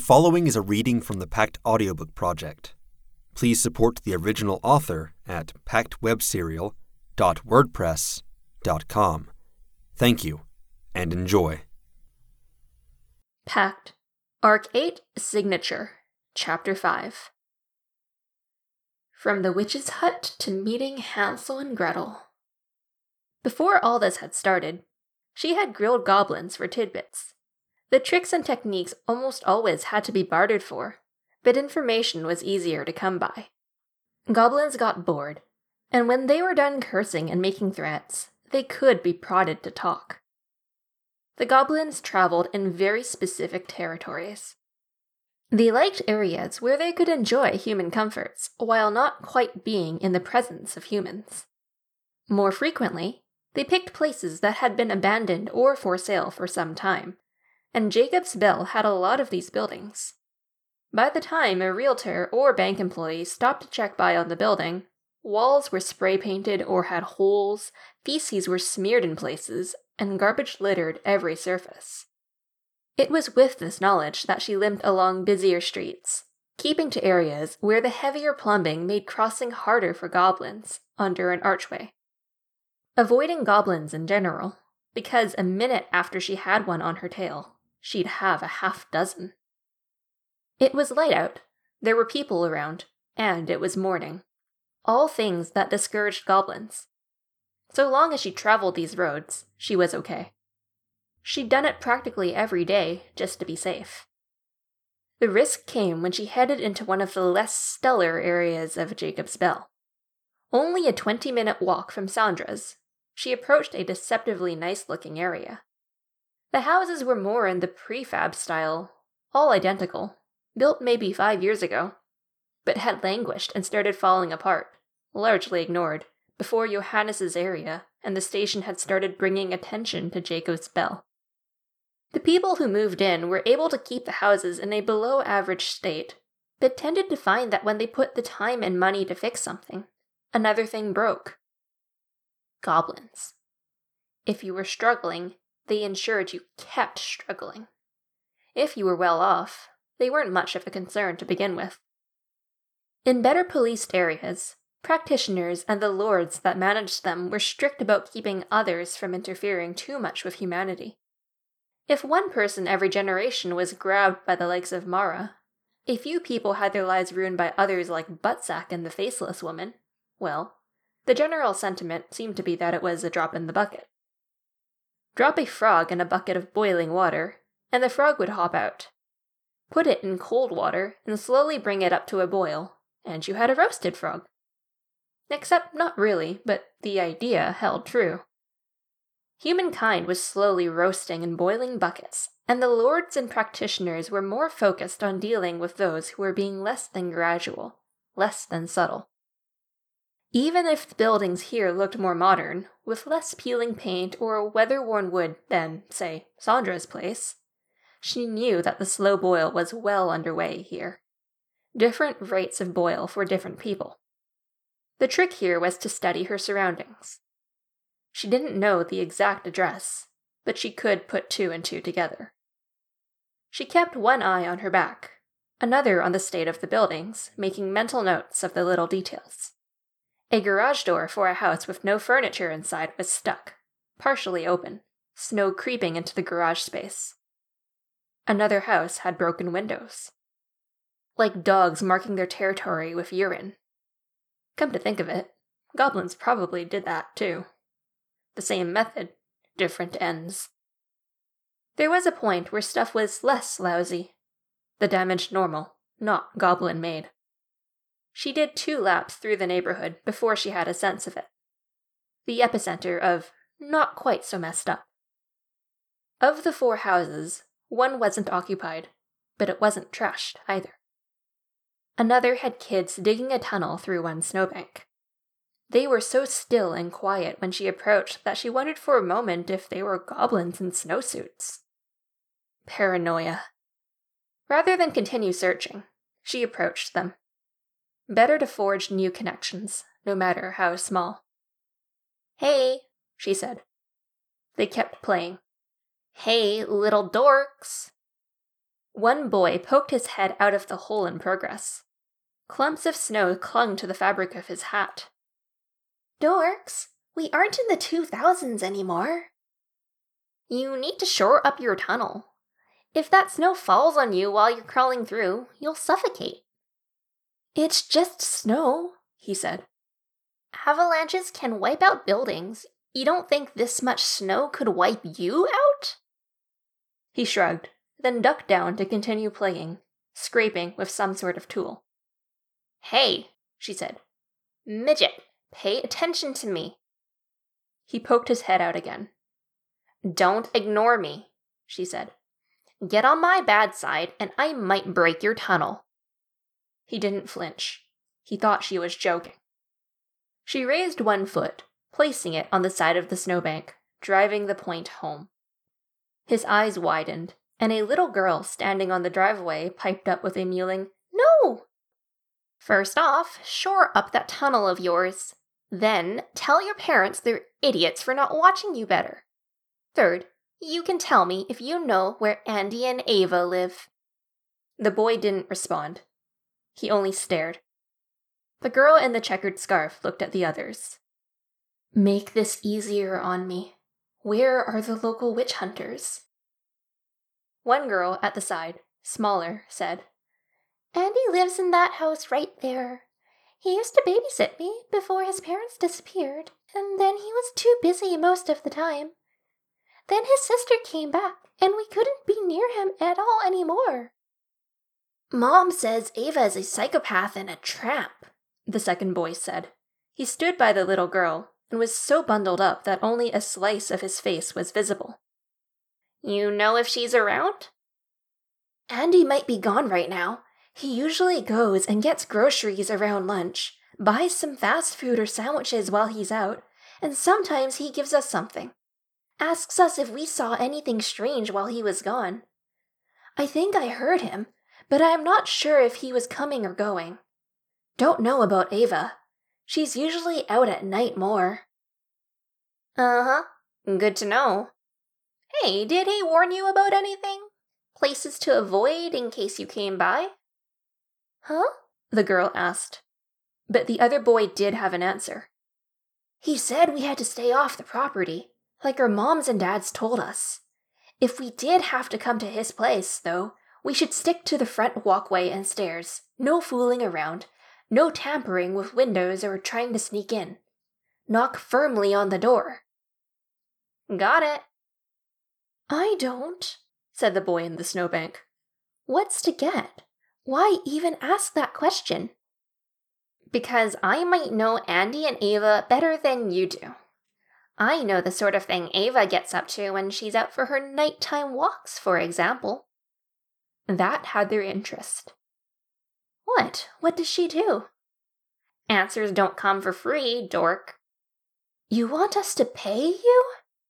following is a reading from the Pact Audiobook Project. Please support the original author at pactwebserial.wordpress.com. Thank you, and enjoy. Pact, Arc 8, Signature, Chapter 5. From the witch's hut to meeting Hansel and Gretel. Before all this had started, she had grilled goblins for tidbits. The tricks and techniques almost always had to be bartered for, but information was easier to come by. Goblins got bored, and when they were done cursing and making threats, they could be prodded to talk. The goblins traveled in very specific territories. They liked areas where they could enjoy human comforts while not quite being in the presence of humans. More frequently, they picked places that had been abandoned or for sale for some time, and Jacob's Bell had a lot of these buildings. By the time a realtor or bank employee stopped to check by on the building, walls were spray-painted or had holes, feces were smeared in places, and garbage littered every surface. It was with this knowledge that she limped along busier streets, keeping to areas where the heavier plumbing made crossing harder for goblins under an archway. Avoiding goblins in general, because a minute after she had one on her tail, she'd have a half dozen. It was light out, there were people around, and it was morning. All things that discouraged goblins. So long as she traveled these roads, she was okay. She'd done it practically every day, just to be safe. The risk came when she headed into one of the less stellar areas of Jacob's Bell. Only a 20-minute walk from Sandra's, she approached a deceptively nice-looking area. The houses were more in the prefab style, all identical, built maybe 5 years ago, but had languished and started falling apart, largely ignored, before Johannes's area and the station had started bringing attention to Jacob's Bell. The people who moved in were able to keep the houses in a below-average state, but tended to find that when they put the time and money to fix something, another thing broke. Goblins. If you were struggling, they ensured you kept struggling. If you were well off, they weren't much of a concern to begin with. In better policed areas, practitioners and the lords that managed them were strict about keeping others from interfering too much with humanity. If one person every generation was grabbed by the likes of Mara, a few people had their lives ruined by others like Buttsack and the Faceless Woman, well, the general sentiment seemed to be that it was a drop in the bucket. Drop a frog in a bucket of boiling water, and the frog would hop out. Put it in cold water and slowly bring it up to a boil, and you had a roasted frog. Except not really, but the idea held true. Humankind was slowly roasting in boiling buckets, and the lords and practitioners were more focused on dealing with those who were being less than gradual, less than subtle. Even if the buildings here looked more modern, with less peeling paint or weather-worn wood than, say, Sandra's place, she knew that the slow boil was well underway here. Different rates of boil for different people. The trick here was to study her surroundings. She didn't know the exact address, but she could put 2 and 2 together. She kept one eye on her back, another on the state of the buildings, making mental notes of the little details. A garage door for a house with no furniture inside was stuck, partially open, snow creeping into the garage space. Another house had broken windows. Like dogs marking their territory with urine. Come to think of it, goblins probably did that too. The same method, different ends. There was a point where stuff was less lousy. The damage normal, not goblin-made. She did 2 laps through the neighborhood before she had a sense of it. The epicenter of not quite so messed up. Of the 4 houses, one wasn't occupied, but it wasn't trashed either. Another had kids digging a tunnel through one snowbank. They were so still and quiet when she approached that she wondered for a moment if they were goblins in snowsuits. Paranoia. Rather than continue searching, she approached them. Better to forge new connections, no matter how small. "Hey," she said. They kept playing. "Hey, little dorks." One boy poked his head out of the hole in progress. Clumps of snow clung to the fabric of his hat. Dorks, we aren't in the 2000s anymore. You need to shore up your tunnel. If that snow falls on you while you're crawling through, you'll suffocate. It's just snow, he said. Avalanches can wipe out buildings. You don't think this much snow could wipe you out? He shrugged, then ducked down to continue playing, scraping with some sort of tool. Hey, she said. Midget, pay attention to me. He poked his head out again. Don't ignore me, she said. Get on my bad side, and I might break your tunnel. He didn't flinch. He thought she was joking. She raised one foot, placing it on the side of the snowbank, driving the point home. His eyes widened, and a little girl standing on the driveway piped up with a mewling, "No!" First off, shore up that tunnel of yours. Then, tell your parents they're idiots for not watching you better. Third, you can tell me if you know where Andy and Ava live. The boy didn't respond. He only stared. The girl in the checkered scarf looked at the others. Make this easier on me. Where are the local witch hunters? One girl at the side, smaller, said, Andy lives in that house right there. He used to babysit me before his parents disappeared, and then he was too busy most of the time. Then his sister came back, and we couldn't be near him at all anymore. Mom says Ava is a psychopath and a tramp, the second boy said. He stood by the little girl and was so bundled up that only a slice of his face was visible. You know if she's around? Andy might be gone right now. He usually goes and gets groceries around lunch, buys some fast food or sandwiches while he's out, and sometimes he gives us something. Asks us if we saw anything strange while he was gone. I think I heard him, but I'm not sure if he was coming or going. Don't know about Ava. She's usually out at night more. Uh-huh. Good to know. Hey, did he warn you about anything? Places to avoid in case you came by? Huh? The girl asked. But the other boy did have an answer. He said we had to stay off the property, like our moms and dads told us. If we did have to come to his place, though, we should stick to the front walkway and stairs. No fooling around. No tampering with windows or trying to sneak in. Knock firmly on the door. Got it. I don't, said the boy in the snowbank. What's to get? Why even ask that question? Because I might know Andy and Ava better than you do. I know the sort of thing Ava gets up to when she's out for her nighttime walks, for example. That had their interest. What? What does she do? Answers don't come for free, dork. You want us to pay you?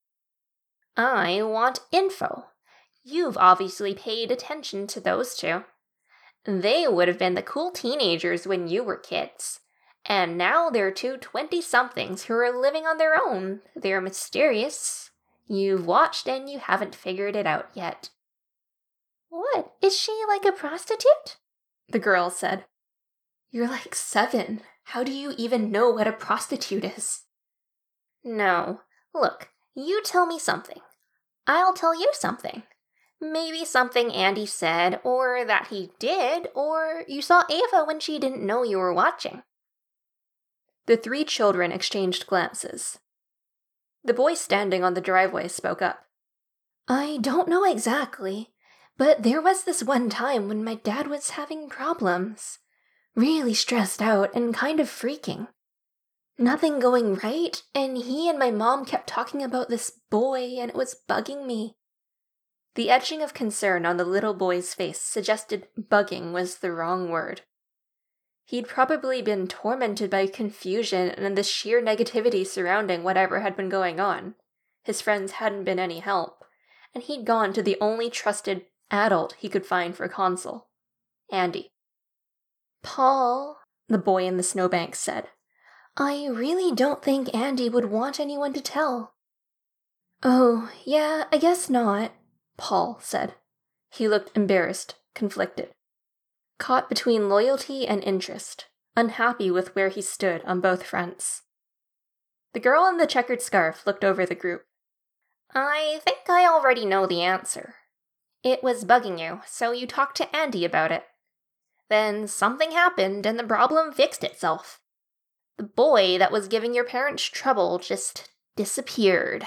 I want info. You've obviously paid attention to those two. They would have been the cool teenagers when you were kids. And now they're two 20-somethings who are living on their own. They're mysterious. You've watched and you haven't figured it out yet. What? Is she like a prostitute? The girl said. You're like 7. How do you even know what a prostitute is? No. Look, you tell me something. I'll tell you something. Maybe something Andy said, or that he did, or you saw Ava when she didn't know you were watching. The 3 children exchanged glances. The boy standing on the driveway spoke up. I don't know exactly, but there was this one time when my dad was having problems. Really stressed out and kind of freaking. Nothing going right, and he and my mom kept talking about this boy, and it was bugging me. The etching of concern on the little boy's face suggested bugging was the wrong word. He'd probably been tormented by confusion and the sheer negativity surrounding whatever had been going on. His friends hadn't been any help, and he'd gone to the only trusted adult he could find for counsel. Andy. Paul, the boy in the snowbank said, I really don't think Andy would want anyone to tell. Oh, yeah, I guess not, Paul said. He looked embarrassed, conflicted. Caught between loyalty and interest, unhappy with where he stood on both fronts. The girl in the checkered scarf looked over the group. I think I already know the answer. It was bugging you, so you talked to Andy about it. Then something happened and the problem fixed itself. The boy that was giving your parents trouble just disappeared.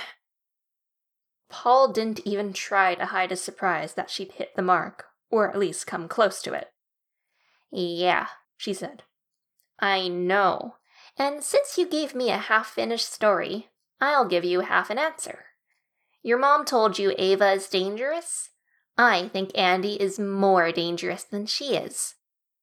Paul didn't even try to hide his surprise that she'd hit the mark, or at least come close to it. Yeah, she said. I know. And since you gave me a half-finished story, I'll give you half an answer. Your mom told you Ava is dangerous? I think Andy is more dangerous than she is.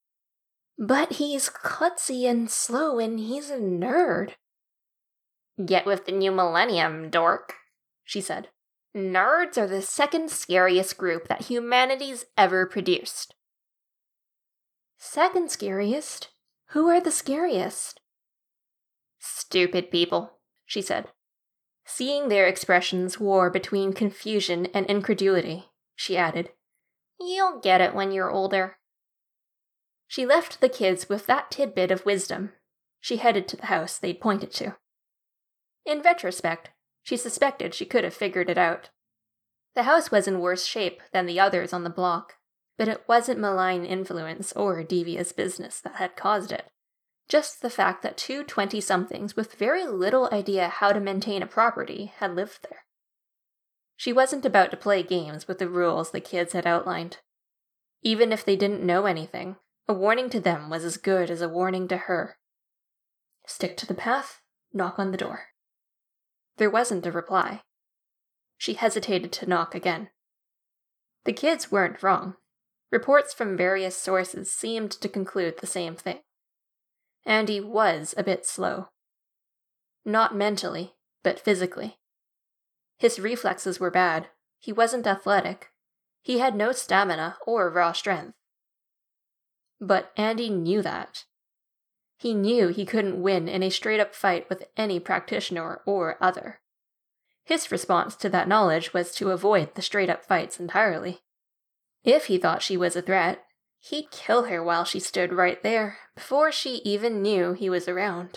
But he's klutzy and slow and he's a nerd. Get with the new millennium, dork, she said. Nerds are the second scariest group that humanity's ever produced. Second scariest? Who are the scariest? Stupid people, she said. Seeing their expressions war between confusion and incredulity, she added, You'll get it when you're older. She left the kids with that tidbit of wisdom. She headed to the house they'd pointed to. In retrospect, she suspected she could have figured it out. The house was in worse shape than the others on the block, but it wasn't malign influence or devious business that had caused it. Just the fact that two 20-somethings with very little idea how to maintain a property had lived there. She wasn't about to play games with the rules the kids had outlined. Even if they didn't know anything, a warning to them was as good as a warning to her. Stick to the path, knock on the door. There wasn't a reply. She hesitated to knock again. The kids weren't wrong. Reports from various sources seemed to conclude the same thing. Andy was a bit slow. Not mentally, but physically. His reflexes were bad. He wasn't athletic. He had no stamina or raw strength. But Andy knew that. He knew he couldn't win in a straight-up fight with any practitioner or other. His response to that knowledge was to avoid the straight-up fights entirely. If he thought she was a threat, he'd kill her while she stood right there, before she even knew he was around.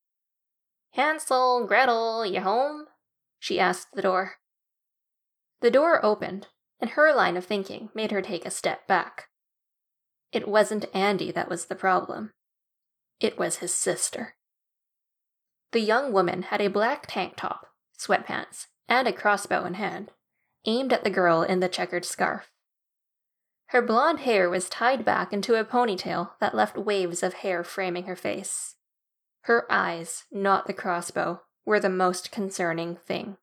Hansel, Gretel, you home? She asked the door. The door opened, and her line of thinking made her take a step back. It wasn't Andy that was the problem. It was his sister. The young woman had a black tank top, sweatpants, and a crossbow in hand, aimed at the girl in the checkered scarf. Her blonde hair was tied back into a ponytail that left waves of hair framing her face. Her eyes, not the crossbow, were the most concerning thing.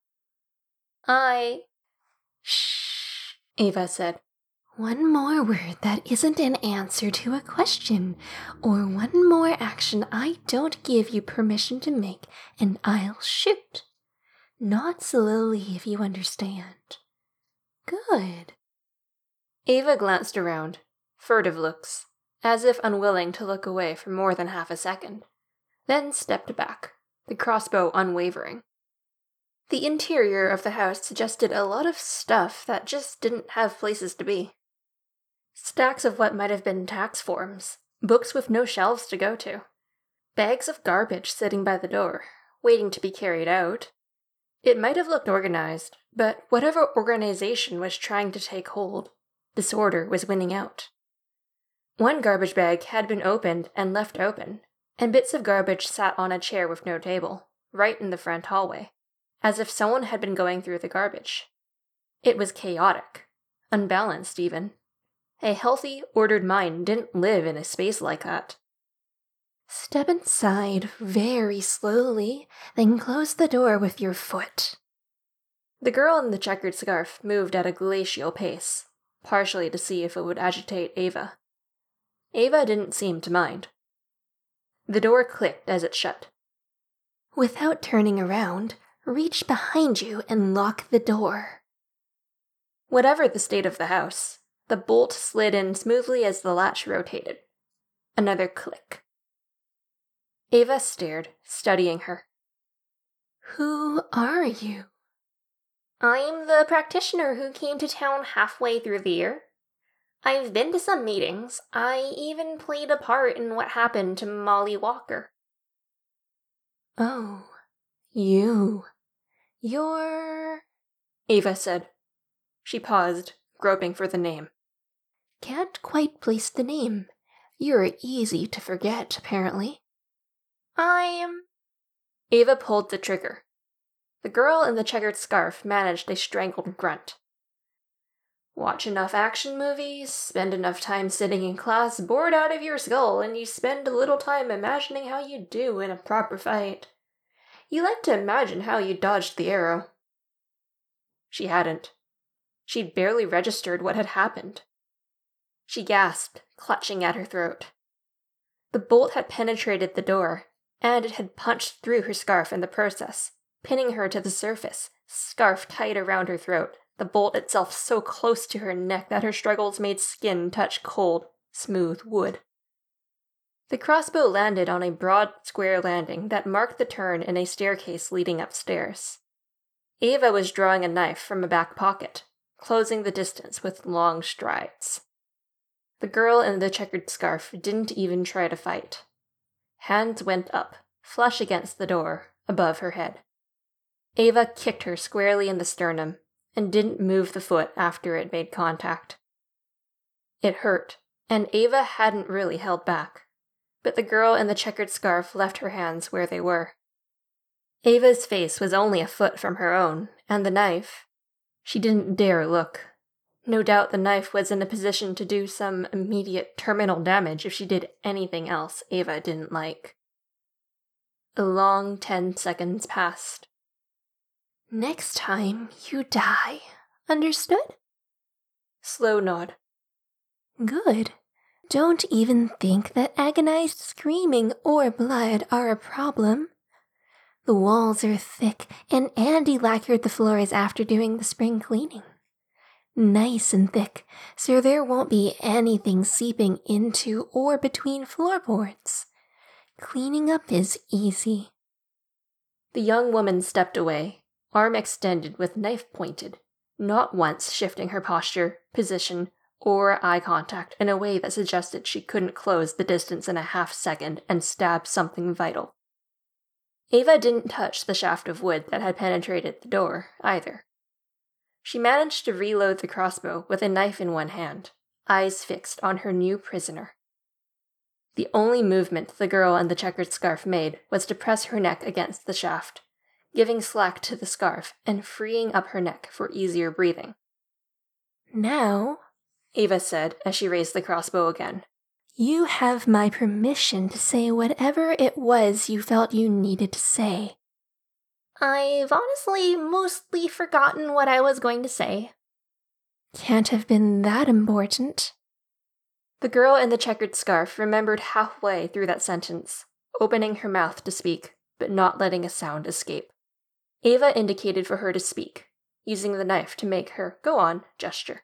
Shh, Ava said. One more word that isn't an answer to a question, or one more action I don't give you permission to make, and I'll shoot. Not slowly, if you understand. Good. Ava glanced around, furtive looks, as if unwilling to look away for more than half a second, then stepped back, the crossbow unwavering. The interior of the house suggested a lot of stuff that just didn't have places to be. Stacks of what might have been tax forms, books with no shelves to go to, bags of garbage sitting by the door, waiting to be carried out. It might have looked organized, but whatever organization was trying to take hold, disorder was winning out. One garbage bag had been opened and left open, and bits of garbage sat on a chair with no table, right in the front hallway, as if someone had been going through the garbage. It was chaotic, unbalanced even. A healthy, ordered mind didn't live in a space like that. Step inside very slowly, then close the door with your foot. The girl in the checkered scarf moved at a glacial pace, partially to see if it would agitate Ava. Ava didn't seem to mind. The door clicked as it shut. Without turning around, reach behind you and lock the door. Whatever the state of the house, the bolt slid in smoothly as the latch rotated. Another click. Ava stared, studying her. Who are you? I'm the practitioner who came to town halfway through the year. I've been to some meetings. I even played a part in what happened to Molly Walker. Oh, you're... Ava said. She paused, groping for the name. Can't quite place the name. You're easy to forget, apparently. Ava pulled the trigger. The girl in the checkered scarf managed a strangled grunt. Watch enough action movies, spend enough time sitting in class bored out of your skull, and you spend a little time imagining how you'd do in a proper fight. You like to imagine how you dodged the arrow. She hadn't. She'd barely registered what had happened. She gasped, clutching at her throat. The bolt had penetrated the door, and it had punched through her scarf in the process, pinning her to the surface, scarf tight around her throat, the bolt itself so close to her neck that her struggles made skin touch cold, smooth wood. The crossbow landed on a broad, square landing that marked the turn in a staircase leading upstairs. Ava was drawing a knife from a back pocket, closing the distance with long strides. The girl in the checkered scarf didn't even try to fight. Hands went up, flush against the door, above her head. Ava kicked her squarely in the sternum, and didn't move the foot after it made contact. It hurt, and Ava hadn't really held back, but the girl in the checkered scarf left her hands where they were. Ava's face was only a foot from her own, and the knife... She didn't dare look. No doubt the knife was in a position to do some immediate terminal damage if she did anything else Ava didn't like. A long 10 seconds passed. Next time, you die. Understood? Slow nod. Good. Don't even think that agonized screaming or blood are a problem. The walls are thick, and Andy lacquered the floors after doing the spring cleaning. Nice and thick, so there won't be anything seeping into or between floorboards. Cleaning up is easy. The young woman stepped away, arm extended with knife pointed, not once shifting her posture, position, or eye contact in a way that suggested she couldn't close the distance in a half-second and stab something vital. Ava didn't touch the shaft of wood that had penetrated the door, either. She managed to reload the crossbow with a knife in one hand, eyes fixed on her new prisoner. The only movement the girl in the checkered scarf made was to press her neck against the shaft, giving slack to the scarf and freeing up her neck for easier breathing. Now, Ava said as she raised the crossbow again, you have my permission to say whatever it was you felt you needed to say. I've honestly mostly forgotten what I was going to say. Can't have been that important. The girl in the checkered scarf remembered halfway through that sentence, opening her mouth to speak, but not letting a sound escape. Ava indicated for her to speak, using the knife to make her go on gesture.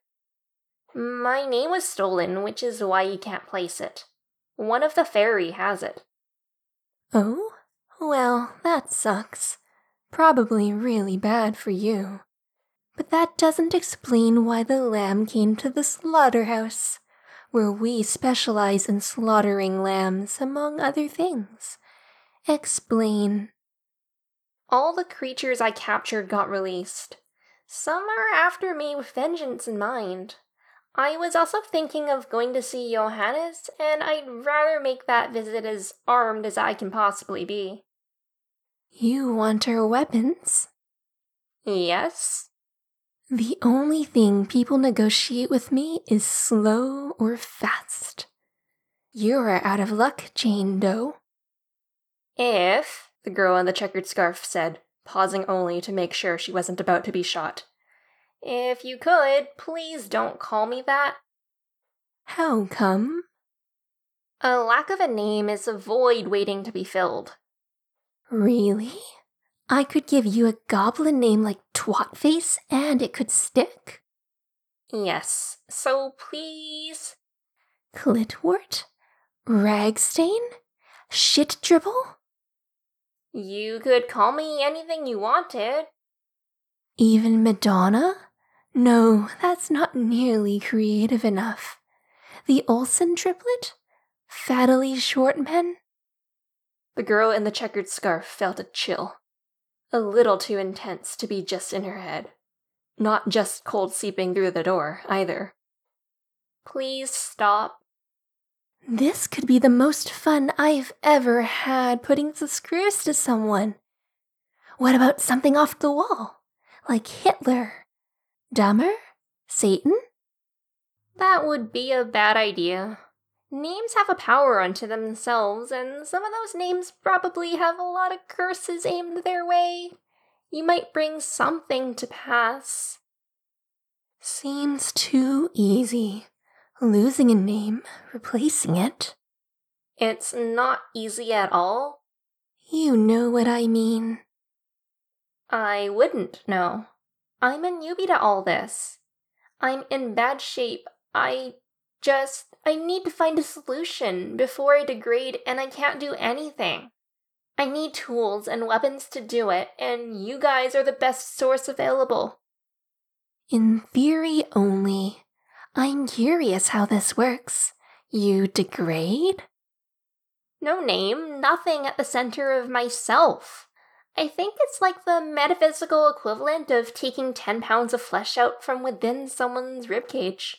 My name was stolen, which is why you can't place it. One of the fairy has it. Oh? Well, that sucks. Probably really bad for you. But that doesn't explain why the lamb came to the slaughterhouse, where we specialize in slaughtering lambs, among other things. Explain. All the creatures I captured got released. Some are after me with vengeance in mind. I was also thinking of going to see Johannes, and I'd rather make that visit as armed as I can possibly be. You want our weapons? Yes. The only thing people negotiate with me is slow or fast. You're out of luck, Jane Doe. If, the girl in the checkered scarf said, pausing only to make sure she wasn't about to be shot. If you could, please don't call me that. How come? A lack of a name is a void waiting to be filled. Really? I could give you a goblin name like Twatface and it could stick? Yes, so please. Clitwort? Ragstain? Shit dribble? You could call me anything you wanted. Even Madonna? No, that's not nearly creative enough. The Olsen triplet? Fattily short men? The girl in the checkered scarf felt a chill. A little too intense to be just in her head. Not just cold seeping through the door, either. Please stop. This could be the most fun I've ever had putting the screws to someone. What about something off the wall? Like Hitler? Dahmer? Satan? That would be a bad idea. Names have a power unto themselves, and some of those names probably have a lot of curses aimed their way. You might bring something to pass. Seems too easy. Losing a name, replacing it. It's not easy at all. You know what I mean. I wouldn't know. I'm a newbie to all this. I'm in bad shape. I need to find a solution before I degrade and I can't do anything. I need tools and weapons to do it, and you guys are the best source available. In theory only. I'm curious how this works. You degrade? No name, nothing at the center of myself. I think it's like the metaphysical equivalent of taking 10 pounds of flesh out from within someone's ribcage.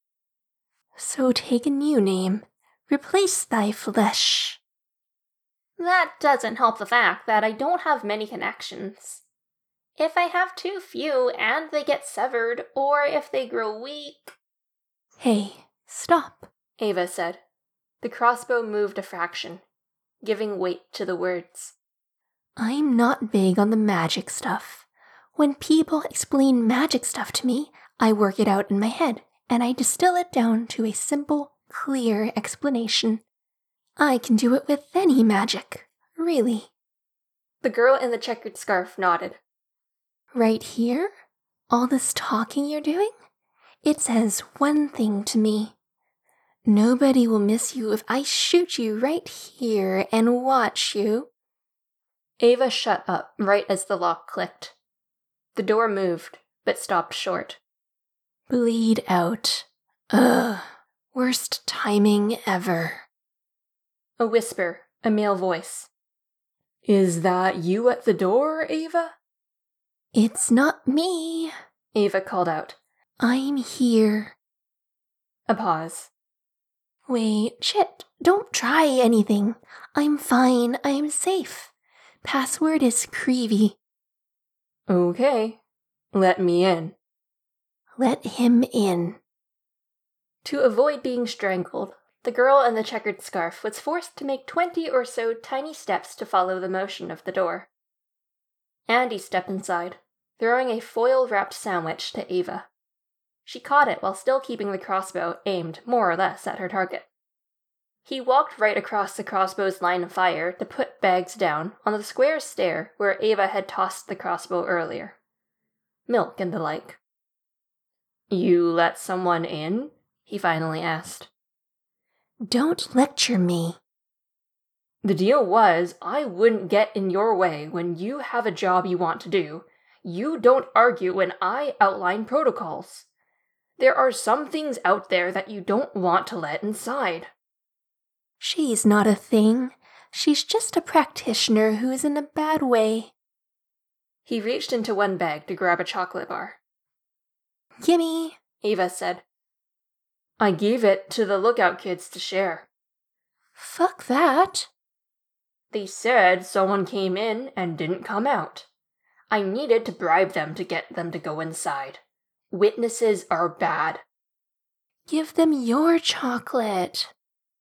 So take a new name. Replace thy flesh. That doesn't help the fact that I don't have many connections. If I have too few and they get severed, or if they grow weak... Hey, stop, Ava said. The crossbow moved a fraction, giving weight to the words. I'm not big on the magic stuff. When people explain magic stuff to me, I work it out in my head, and I distill it down to a simple, clear explanation. I can do it with any magic, really. The girl in the checkered scarf nodded. Right here? All this talking you're doing? It says one thing to me. Nobody will miss you if I shoot you right here and watch you. Ava shut up right as the lock clicked. The door moved, but stopped short. Bleed out. Ugh. Worst timing ever. A whisper, a male voice. Is that you at the door, Ava? It's not me, Ava called out. I'm here. A pause. Wait, shit, don't try anything. I'm fine, I'm safe. Password is Creevy. Okay, let me in. Let him in. To avoid being strangled, the girl in the checkered scarf was forced to make 20 or so tiny steps to follow the motion of the door. Andy stepped inside, throwing a foil-wrapped sandwich to Ava. She caught it while still keeping the crossbow aimed more or less at her target. He walked right across the crossbow's line of fire to put bags down on the square stair where Ava had tossed the crossbow earlier. Milk and the like. You let someone in? He finally asked. Don't lecture me. The deal was, I wouldn't get in your way when you have a job you want to do. You don't argue when I outline protocols. There are some things out there that you don't want to let inside. She's not a thing. She's just a practitioner who is in a bad way. He reached into one bag to grab a chocolate bar. Gimme, Ava said. I gave it to the lookout kids to share. Fuck that. They said someone came in and didn't come out. I needed to bribe them to get them to go inside. Witnesses are bad. Give them your chocolate.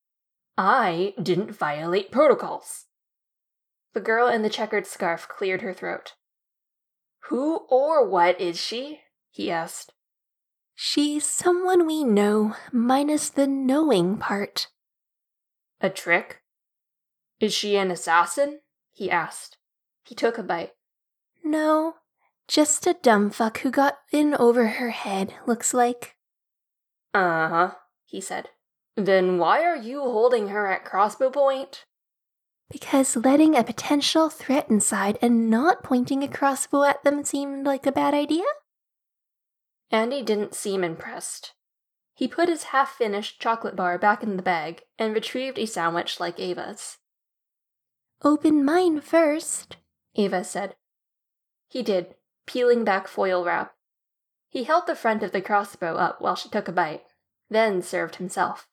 I didn't violate protocols. The girl in the checkered scarf cleared her throat. Who or what is she? He asked. She's someone we know, minus the knowing part. A trick? Is she an assassin? He asked. He took a bite. No, just a dumb fuck who got in over her head, looks like. Uh-huh, he said. Then why are you holding her at crossbow point? Because letting a potential threat inside and not pointing a crossbow at them seemed like a bad idea? Andy didn't seem impressed. He put his half-finished chocolate bar back in the bag and retrieved a sandwich like Ava's. Open mine first, Ava said. He did, peeling back foil wrap. He held the front of the crossbow up while she took a bite, then served himself.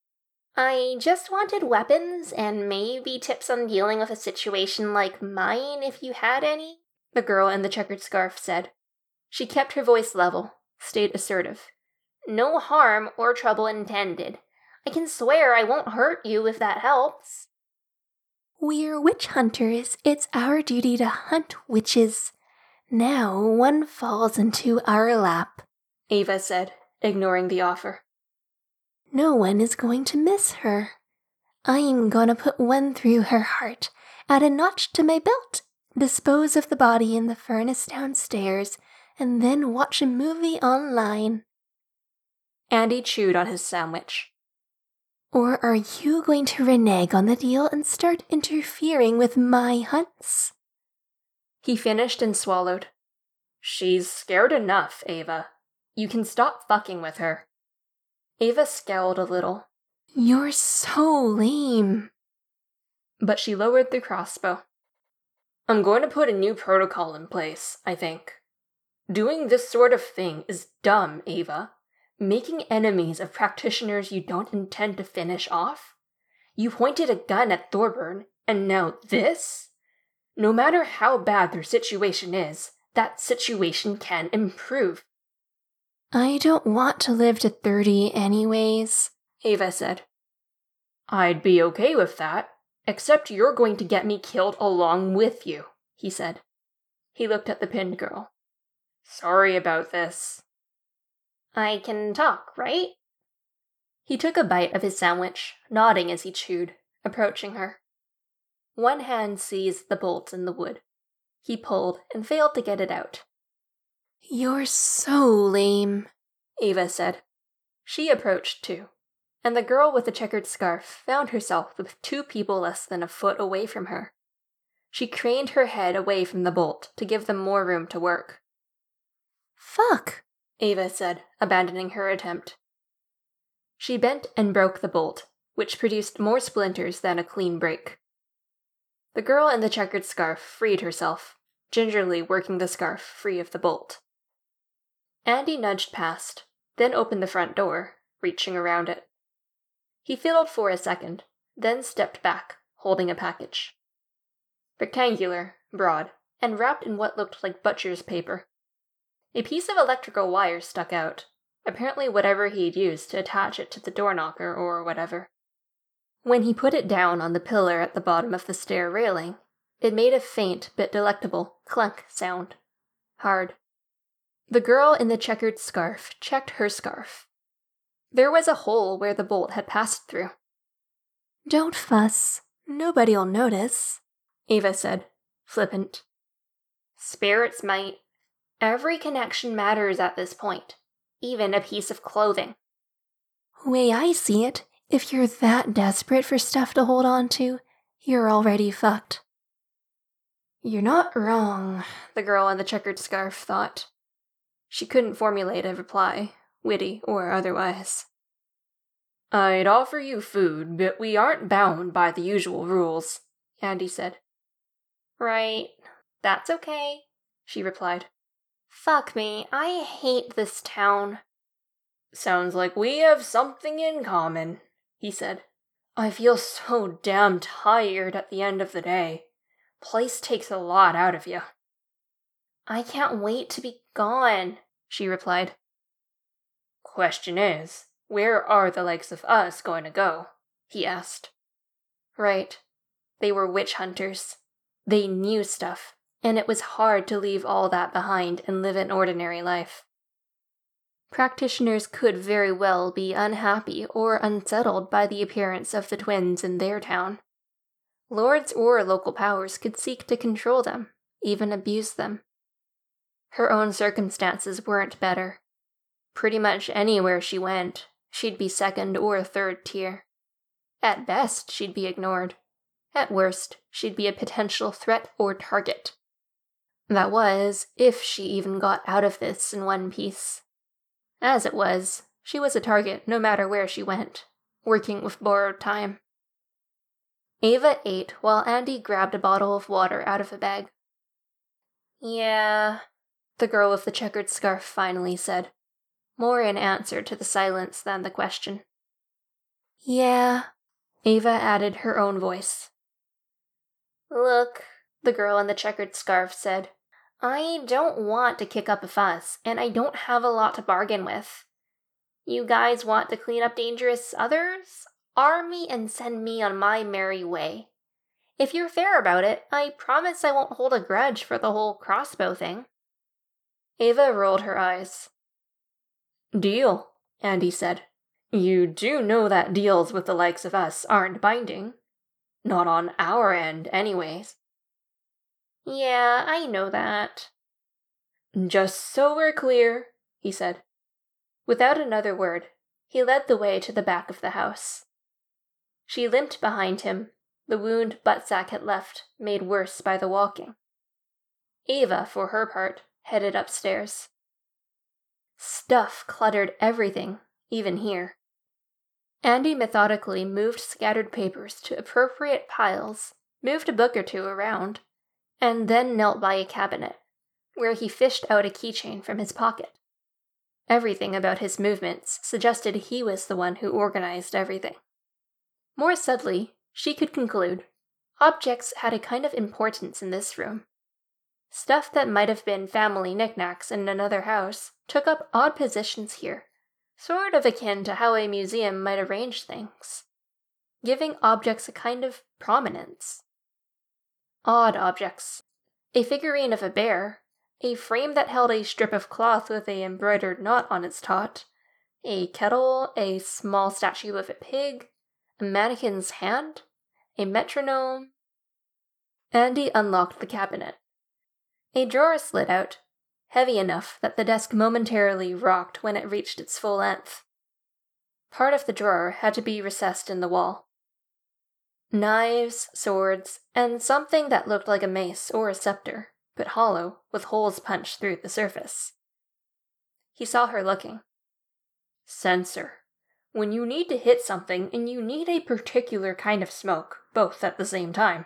I just wanted weapons and maybe tips on dealing with a situation like mine if you had any, the girl in the checkered scarf said. She kept her voice level, stayed assertive. No harm or trouble intended. I can swear I won't hurt you if that helps. We're witch hunters. It's our duty to hunt witches. Now one falls into our lap, Ava said, ignoring the offer. No one is going to miss her. I'm gonna put one through her heart, add a notch to my belt, dispose of the body in the furnace downstairs, and then watch a movie online. Andy chewed on his sandwich. Or are you going to renege on the deal and start interfering with my hunts? He finished and swallowed. She's scared enough, Ava. You can stop fucking with her. Ava scowled a little. You're so lame. But she lowered the crossbow. I'm going to put a new protocol in place, I think. Doing this sort of thing is dumb, Ava. Making enemies of practitioners you don't intend to finish off? You pointed a gun at Thorburn, and now this? No matter how bad their situation is, that situation can improve. I don't want to live to 30 anyways, Ava said. I'd be okay with that, except you're going to get me killed along with you, he said. He looked at the pinned girl. Sorry about this. I can talk, right? He took a bite of his sandwich, nodding as he chewed, approaching her. One hand seized the bolt in the wood. He pulled and failed to get it out. You're so lame, Ava said. She approached too, and the girl with the checkered scarf found herself with 2 people less than a foot away from her. She craned her head away from the bolt to give them more room to work. Fuck, Ava said, abandoning her attempt. She bent and broke the bolt, which produced more splinters than a clean break. The girl in the checkered scarf freed herself, gingerly working the scarf free of the bolt. Andy nudged past, then opened the front door, reaching around it. He fiddled for a second, then stepped back, holding a package. Rectangular, broad, and wrapped in what looked like butcher's paper. A piece of electrical wire stuck out, apparently whatever he'd used to attach it to the door knocker or whatever. When he put it down on the pillar at the bottom of the stair railing, it made a faint but delectable clunk sound. Hard. The girl in the checkered scarf checked her scarf. There was a hole where the bolt had passed through. Don't fuss. Nobody'll notice, Ava said, flippant. Spirits might. Every connection matters at this point, even a piece of clothing. Way I see it, if you're that desperate for stuff to hold on to, you're already fucked. You're not wrong, the girl in the checkered scarf thought. She couldn't formulate a reply, witty or otherwise. I'd offer you food, but we aren't bound by the usual rules, Andy said. Right, that's okay, she replied. Fuck me, I hate this town. Sounds like we have something in common, he said. I feel so damn tired at the end of the day. Place takes a lot out of you. I can't wait to be gone, she replied. Question is, where are the likes of us going to go? He asked. Right. They were witch hunters. They knew stuff, and it was hard to leave all that behind and live an ordinary life. Practitioners could very well be unhappy or unsettled by the appearance of the twins in their town. Lords or local powers could seek to control them, even abuse them. Her own circumstances weren't better. Pretty much anywhere she went, she'd be second or third tier. At best, she'd be ignored. At worst, she'd be a potential threat or target. That was, if she even got out of this in one piece. As it was, she was a target no matter where she went, working with borrowed time. Ava ate while Andy grabbed a bottle of water out of a bag. "Yeah," the girl with the checkered scarf finally said, more in answer to the silence than the question. "Yeah," Ava added her own voice. "Look," the girl in the checkered scarf said, "I don't want to kick up a fuss, and I don't have a lot to bargain with. You guys want to clean up dangerous others? Arm me and send me on my merry way. If you're fair about it, I promise I won't hold a grudge for the whole crossbow thing." Ava rolled her eyes. "Deal," Andy said. "You do know that deals with the likes of us aren't binding. Not on our end, anyways." "Yeah, I know that." "Just so we're clear," he said. Without another word, he led the way to the back of the house. She limped behind him, the wound Buttsack had left made worse by the walking. Ava, for her part, headed upstairs. Stuff cluttered everything, even here. Andy methodically moved scattered papers to appropriate piles, moved a book or two around, and then knelt by a cabinet, where he fished out a keychain from his pocket. Everything about his movements suggested he was the one who organized everything. More subtly, she could conclude, objects had a kind of importance in this room. Stuff that might have been family knickknacks in another house took up odd positions here, sort of akin to how a museum might arrange things, giving objects a kind of prominence. Odd objects. A figurine of a bear, a frame that held a strip of cloth with a embroidered knot on its taut, a kettle, a small statue of a pig, a mannequin's hand, a metronome. Andy unlocked the cabinet. A drawer slid out, heavy enough that the desk momentarily rocked when it reached its full length. Part of the drawer had to be recessed in the wall. Knives, swords, and something that looked like a mace or a scepter, but hollow, with holes punched through the surface. He saw her looking. Sensor. When you need to hit something and you need a particular kind of smoke, both at the same time.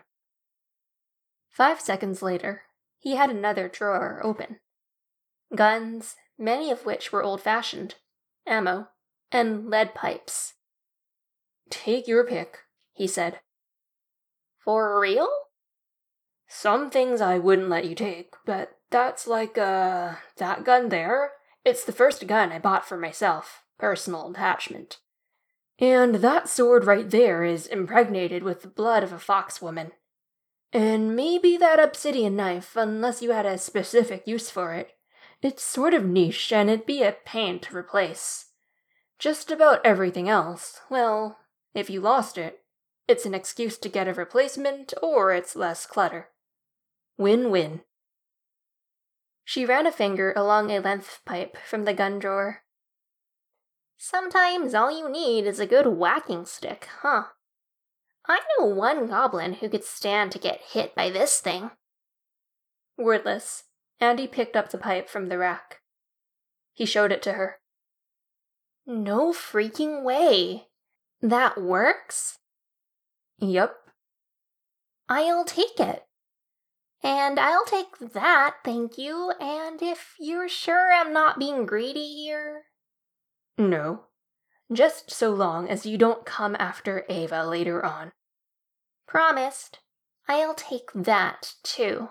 5 seconds later, he had another drawer open. Guns, many of which were old-fashioned, ammo, and lead pipes. "Take your pick," he said. "For real?" "Some things I wouldn't let you take, but that's like, that gun there, it's the first gun I bought for myself, personal attachment. And that sword right there is impregnated with the blood of a foxwoman. And maybe that obsidian knife, unless you had a specific use for it. It's sort of niche, and it'd be a pain to replace. Just about everything else, well, if you lost it, it's an excuse to get a replacement, or it's less clutter. Win-win." She ran a finger along a length pipe from the gun drawer. "Sometimes all you need is a good whacking stick, huh? I know one goblin who could stand to get hit by this thing." Wordless, Andy picked up the pipe from the rack. He showed it to her. "No freaking way! That works?" "Yup." "I'll take it. And I'll take that, thank you, and if you're sure I'm not being greedy here." "No. Just so long as you don't come after Ava later on." "Promised. I'll take that, too."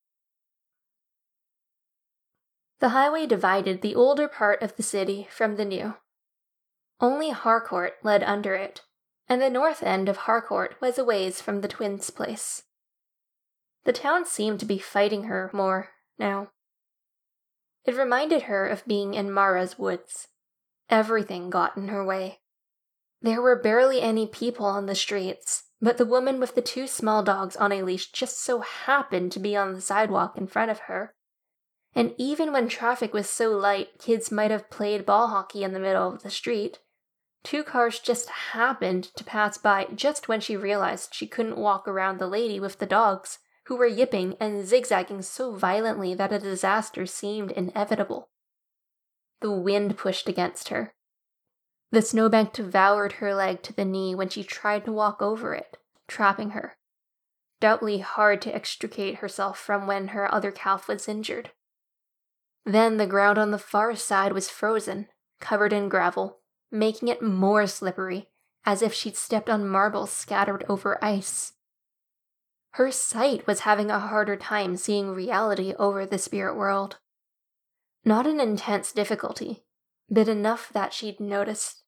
The highway divided the older part of the city from the new. Only Harcourt led under it, and the north end of Harcourt was a ways from the twins' place. The town seemed to be fighting her more, now. It reminded her of being in Mara's woods. Everything got in her way. There were barely any people on the streets, but the woman with the 2 small dogs on a leash just so happened to be on the sidewalk in front of her. And even when traffic was so light kids might have played ball hockey in the middle of the street, 2 cars just happened to pass by just when she realized she couldn't walk around the lady with the dogs, who were yipping and zigzagging so violently that a disaster seemed inevitable. The wind pushed against her. The snowbank devoured her leg to the knee when she tried to walk over it, trapping her. Doubly hard to extricate herself from when her other calf was injured. Then the ground on the far side was frozen, covered in gravel, making it more slippery, as if she'd stepped on marble scattered over ice. Her sight was having a harder time seeing reality over the spirit world. Not an intense difficulty, but enough that she'd noticed.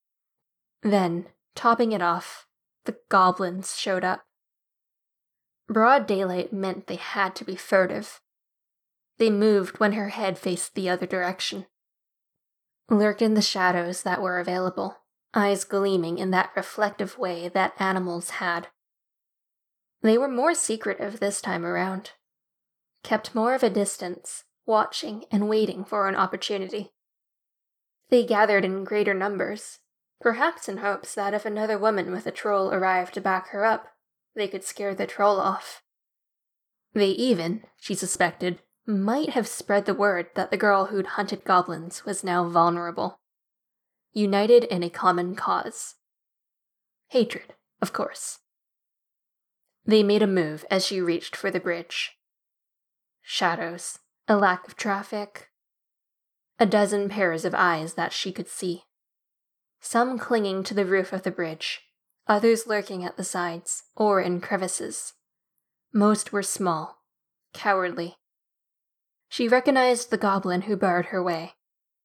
Then, topping it off, the goblins showed up. Broad daylight meant they had to be furtive. They moved when her head faced the other direction. Lurked in the shadows that were available, eyes gleaming in that reflective way that animals had. They were more secretive this time around. Kept more of a distance, watching and waiting for an opportunity. They gathered in greater numbers, perhaps in hopes that if another woman with a troll arrived to back her up, they could scare the troll off. They even, she suspected, might have spread the word that the girl who'd hunted goblins was now vulnerable. United in a common cause. Hatred, of course. They made a move as she reached for the bridge. Shadows, a lack of traffic, a dozen pairs of eyes that she could see. Some clinging to the roof of the bridge, others lurking at the sides or in crevices. Most were small, cowardly. She recognized the goblin who barred her way.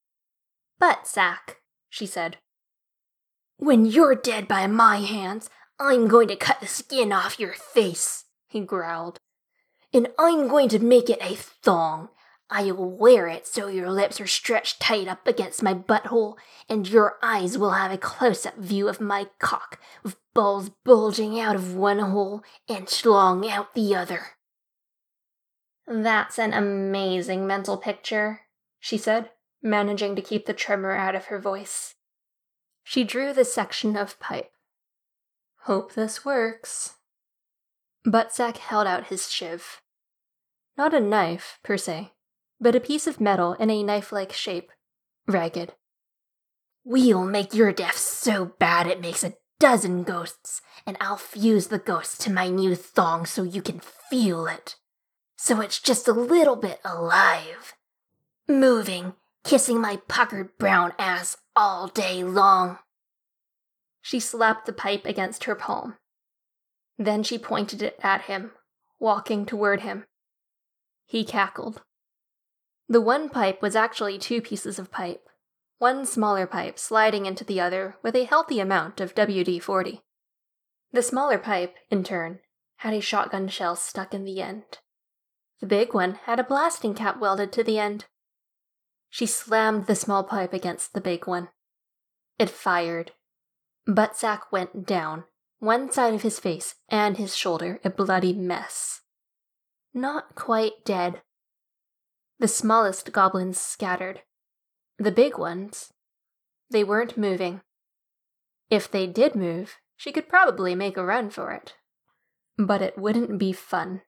"Buttsack," she said. "When you're dead by my hands, I'm going to cut the skin off your face," he growled. "And I'm going to make it a thong. I'll wear it so your lips are stretched tight up against my butthole, and your eyes will have a close-up view of my cock, with balls bulging out of one hole and schlong out the other." "That's an amazing mental picture," she said, managing to keep the tremor out of her voice. She drew the section of pipe. "Hope this works." Buttsack held out his shiv. Not a knife, per se, but a piece of metal in a knife-like shape, ragged. "We'll make your death so bad it makes a dozen ghosts, and I'll fuse the ghosts to my new thong so you can feel it. So it's just a little bit alive. Moving, kissing my puckered brown ass all day long." She slapped the pipe against her palm. Then she pointed it at him, walking toward him. He cackled. The one pipe was actually 2 pieces of pipe, one smaller pipe sliding into the other with a healthy amount of WD-40. The smaller pipe, in turn, had a shotgun shell stuck in the end. The big one had a blasting cap welded to the end. She slammed the small pipe against the big one. It fired. Buttsack went down, one side of his face and his shoulder a bloody mess. Not quite dead. The smallest goblins scattered. The big ones, they weren't moving. If they did move, she could probably make a run for it. But it wouldn't be fun.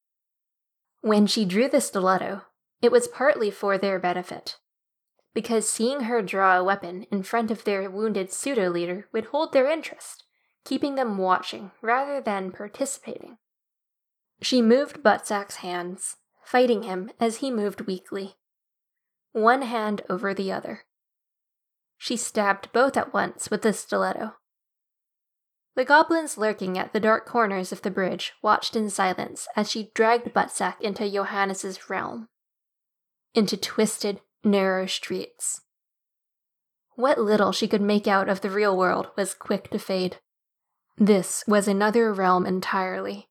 When she drew the stiletto, it was partly for their benefit, because seeing her draw a weapon in front of their wounded pseudo-leader would hold their interest, keeping them watching rather than participating. She moved Buttsack's hands, fighting him as he moved weakly, one hand over the other. She stabbed both at once with the stiletto. The goblins lurking at the dark corners of the bridge watched in silence as she dragged Buttsack into Johannes's realm. Into twisted, narrow streets. What little she could make out of the real world was quick to fade. This was another realm entirely.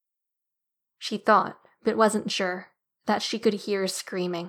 She thought, but wasn't sure, that she could hear screaming.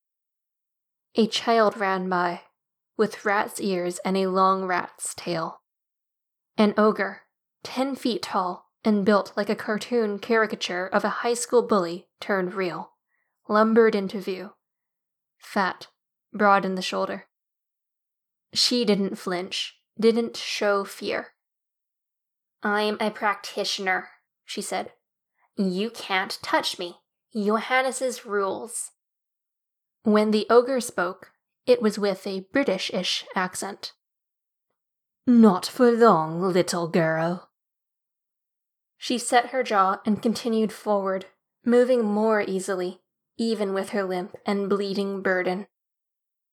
A child ran by, with rat's ears and a long rat's tail. An ogre, 10 feet tall and built like a cartoon caricature of a high school bully turned real, lumbered into view. Fat, broad in the shoulder. She didn't flinch, didn't show fear. I'm a practitioner, she said. You can't touch me. Johannes's rules. When the ogre spoke, it was with a British-ish accent. Not for long, little girl. She set her jaw and continued forward, moving more easily, even with her limp and bleeding burden.